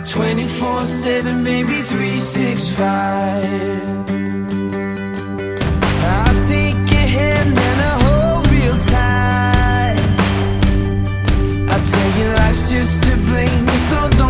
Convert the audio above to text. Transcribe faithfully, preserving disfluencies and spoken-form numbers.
twenty-four seven, baby, three sixty-five. I'll take your hand and I hold real tight. I'll tell you life's just a blame, so don't